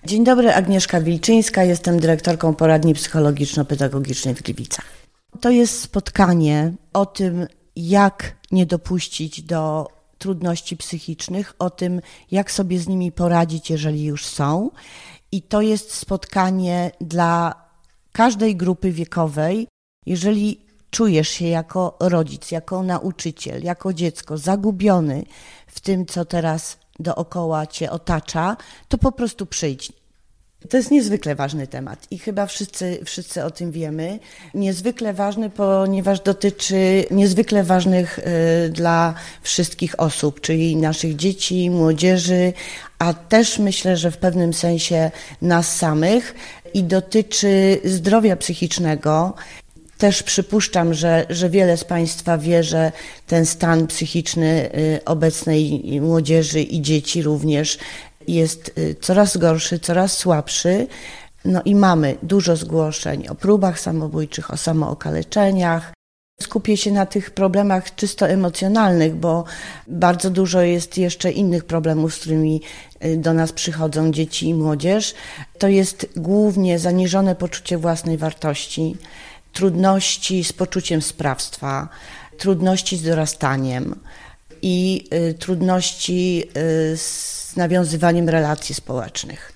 Dzień dobry, Agnieszka Wilczyńska, jestem dyrektorką poradni psychologiczno-pedagogicznej w Gliwicach. To jest spotkanie o tym, jak nie dopuścić do trudności psychicznych, o tym, jak sobie z nimi poradzić, jeżeli już są. I to jest spotkanie dla każdej grupy wiekowej. Jeżeli czujesz się jako rodzic, jako nauczyciel, jako dziecko zagubiony w tym, co teraz dookoła cię otacza, to po prostu przyjdź. To jest niezwykle ważny temat i chyba wszyscy o tym wiemy. Niezwykle ważny, ponieważ dotyczy niezwykle ważnych dla wszystkich osób, czyli naszych dzieci, młodzieży, a też myślę, że w pewnym sensie nas samych i dotyczy zdrowia psychicznego. Też przypuszczam, że wiele z Państwa wie, że ten stan psychiczny obecnej młodzieży i dzieci również jest coraz gorszy, coraz słabszy. No i mamy dużo zgłoszeń o próbach samobójczych, o samookaleczeniach. Skupię się na tych problemach czysto emocjonalnych, bo bardzo dużo jest jeszcze innych problemów, z którymi do nas przychodzą dzieci i młodzież. To jest głównie zaniżone poczucie własnej wartości, trudności z poczuciem sprawstwa, trudności z dorastaniem i trudności z nawiązywaniem relacji społecznych.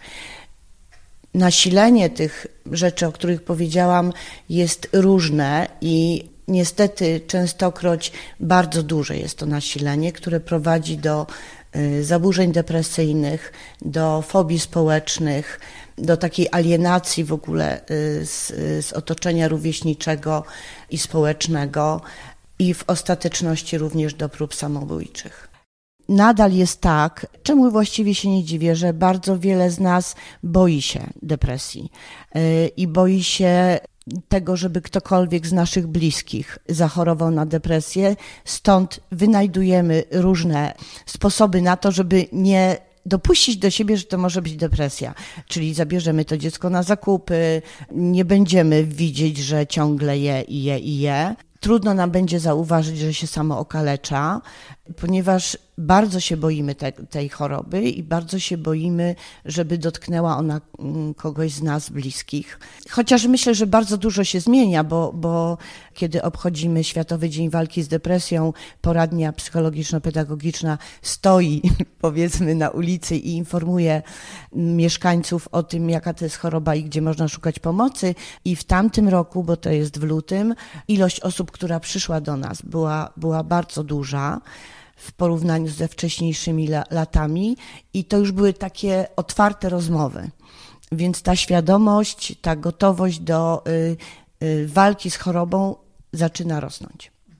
Nasilenie tych rzeczy, o których powiedziałam, jest różne i niestety częstokroć bardzo duże jest to nasilenie, które prowadzi do zaburzeń depresyjnych, do fobii społecznych, do takiej alienacji w ogóle z otoczenia rówieśniczego i społecznego i w ostateczności również do prób samobójczych. Nadal jest tak, czemu właściwie się nie dziwię, że bardzo wiele z nas boi się depresji i boi się tego, żeby ktokolwiek z naszych bliskich zachorował na depresję. Stąd wynajdujemy różne sposoby na to, żeby nie dopuścić do siebie, że to może być depresja. Czyli zabierzemy to dziecko na zakupy, nie będziemy widzieć, że ciągle je. Trudno nam będzie zauważyć, że się samo okalecza, ponieważ bardzo się boimy tej choroby i bardzo się boimy, żeby dotknęła ona kogoś z nas bliskich. Chociaż myślę, że bardzo dużo się zmienia, bo kiedy obchodzimy Światowy Dzień Walki z Depresją, poradnia psychologiczno-pedagogiczna stoi, powiedzmy, na ulicy i informuje mieszkańców o tym, jaka to jest choroba i gdzie można szukać pomocy. I w tamtym roku, bo to jest w lutym, ilość osób, która przyszła do nas była bardzo duża w porównaniu ze wcześniejszymi latami i to już były takie otwarte rozmowy. Więc ta świadomość, ta gotowość do walki z chorobą zaczyna rosnąć.